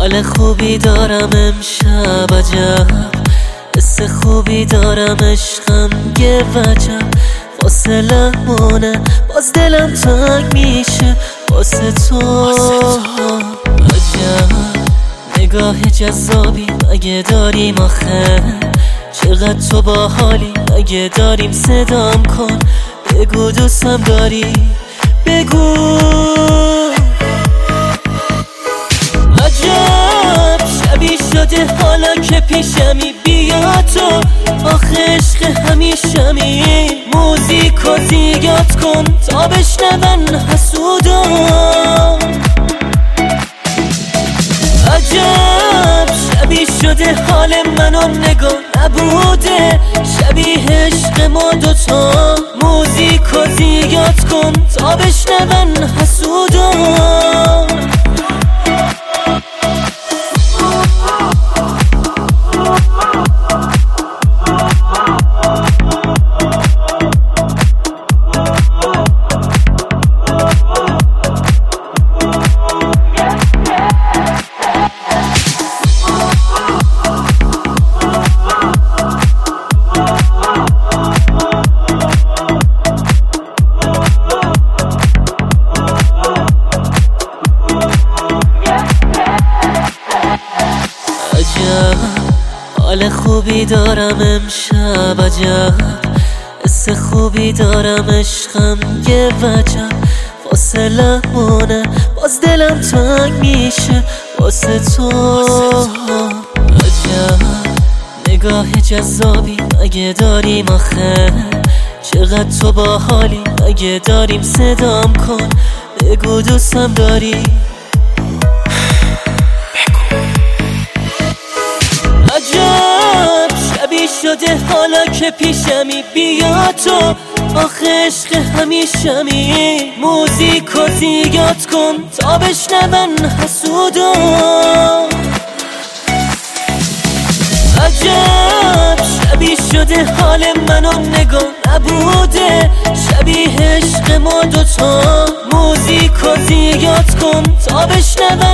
حال خوبی دارم امشب عجب، حس خوبی دارم عشقم یه وجب. فاصله مونه باز دلم تنگ میشه واسه تو عجب. نگاه جذابی مگه داریم آخه، چقدر تو باحالی مگه داریم، صدام کن بگو دوستم داری، بگو. عجب شبیه شده حالا که پیشمی، بیا تو آخه عشق همیشمی. موزیکو زیاد کن تا بشنون حسودا. عجب شبیه شده حال منو نگاه نبوده، شبیه عشق ما دوتا. موزیکو زیاد کن تا بشنون حسودا. حال خوبی دارم امشب عجب، حس خوبی دارم عشقم یه وجب. فاصله مونه باز دلم تنگ میشه واسه تو عجب. نگاه جذابی مگه داریم آخه، چقدر تو باحالی مگه داریم، صدام کن بگو دوستم داری. عجب شبیه شده حالا که پیشمی، بیا تو آخه عشق همیشمی. موزیکو زیاد کن تا بشنون حسودا. عجب شبیه شده حال منو نگاه نبوده، شبیه عشق ما دوتا. موزیکو زیاد کن تا بشنون